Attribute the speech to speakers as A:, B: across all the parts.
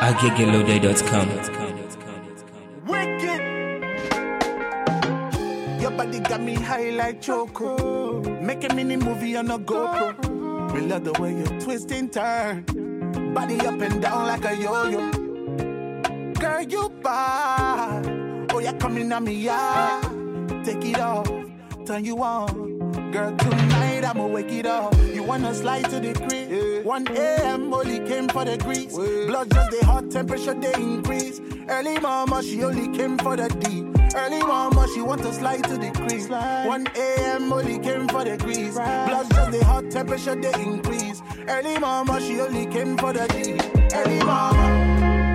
A: agegelode.com.
B: Wicked. Your body got me high like choco. Make a mini movie on a GoPro. We love the way you twist and turn. Body up and down like a yo-yo. Girl, you bad. Oh, you're coming at me, yeah. Take it off, turn you on. Girl, tonight I'ma wake it up. You wanna slide to the crib? Yeah. 1 a.m. only came for the grease. Yeah. Blood just the hot temperature they increase. Early mama, she only came for the D. Early mama, she want to slide to the crease. 1 a.m. only came for the grease. Blood just the hot temperature they increase. Early mama, she only came for the D. Early mama.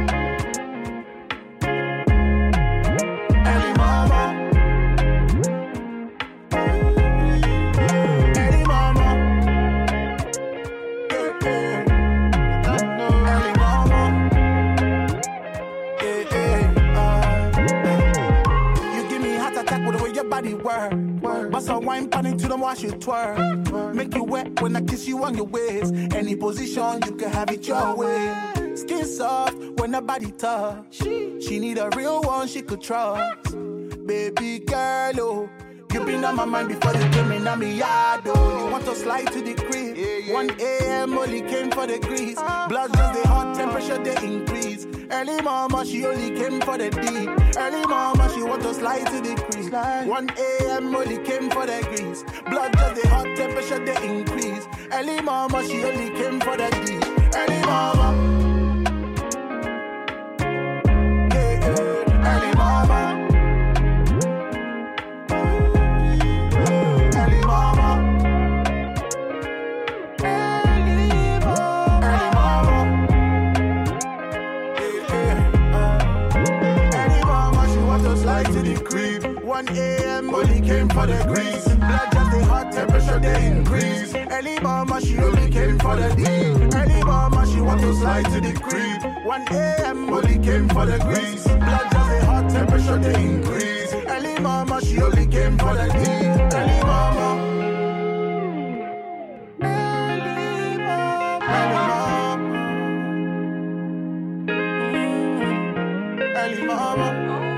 B: Bust a wine pan into them, wash you twerk. Make you wet when I kiss you on your waist. Any position, you can have it your way. Skin soft when her body tough. She need a real one she could trust. Baby girl, oh, you been on my mind before you came in on me yard, oh. You want to slide to the crib. 1 a.m. only came for the grease. Blood just the hot temperature they increase. Early mama, she only came for the D. Early mama, she want to slide to the crease. 1 a.m. only came for the grease. Blood just the hot temperature they increase. Early mama, she only came for the D. Early mama. Yeah, yeah. Early mama. Early mama. Slide to the crib. 1 a.m. only came for the grease. Blood just the hot temperature they increase. Early mama, she only came for the D. Early mama, she want to slide to the crib. 1 a.m. only came for the grease. Blood just the hot temperature they increase. Early mama, she only came for the D. Early mama. Early mama. Early mama.